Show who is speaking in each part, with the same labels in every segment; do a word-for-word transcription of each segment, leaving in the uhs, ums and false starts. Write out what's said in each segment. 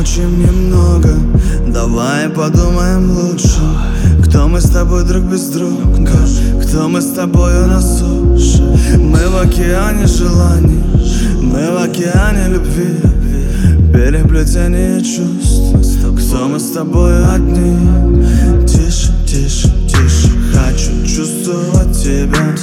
Speaker 1: очень немного. Давай подумаем лучше. Кто мы с тобой друг без друга? Кто мы с тобою на суше? Мы в океане желаний, мы в океане любви, переплетение чувств. Кто мы с тобой одни? Тише, тише, тише, хочу чувствовать тебя.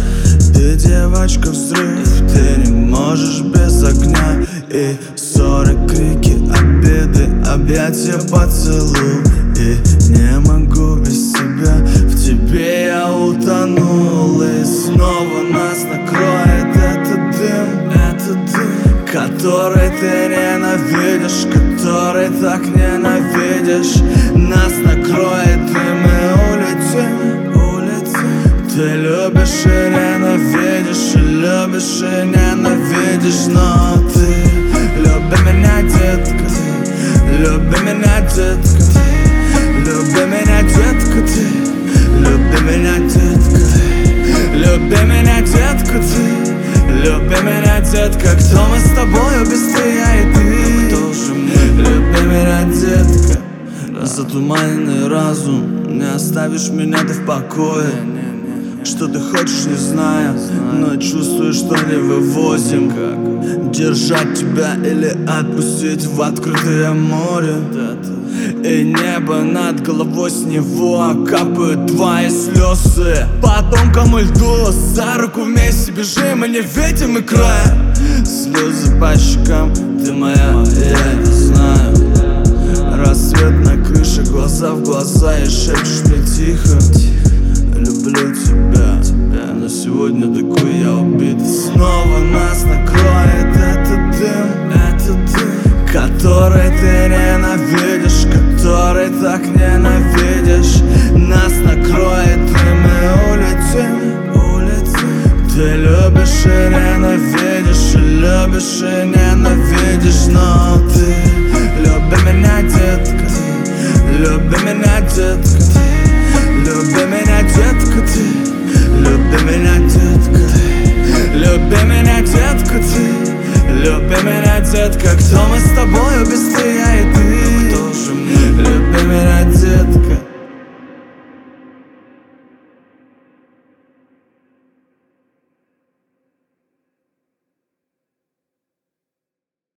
Speaker 1: Ты девочка взрыв, ты не можешь без огня. И ссоры, крики, обиды, объятия, поцелуй. И не могу без тебя, в тебе я утонул. И снова нас накроет этот дым, этот дым, который ты ненавидишь, который так ненавидишь. Нас накроет дым, и улетим, улетим. Ты любишь и ненавидишь, и любишь и ненавидишь. Но ты люби меня, детка, люби меня, детка, люби меня, детка, ты люби меня, детка, люби меня, детка, ты люби меня, детка. Кто мы с тобою без ты, я и ты? Кто же мы? Люби меня, детка. Затуманенный разум, не оставишь меня ты в покое. Что ты хочешь, не знаю, но чувствую, что не вывозим. Как держать тебя или отпустить в открытое море. И небо над головой, с него капают твои слезы. По тонкому льду за руку вместе бежим и не видим и края. Слезы по щекам, ты моя, я это знаю. Рассвет на крыше, глаза в глаза, и шепчешь мне тихо: люблю тебя, тебя, но сегодня такой я убит. Снова нас накроет этот дым, этот дым, который ты ненавидишь, который так ненавидишь. Нас накроет дым, и улетим, улетим. Ты любишь и ненавидишь, и любишь и ненавидишь. Но ты люби меня, детка, люби меня, детка, люби меня, детка, ты люби меня, детка, люби меня, детка, ты люби меня, детка. Кто мы с тобой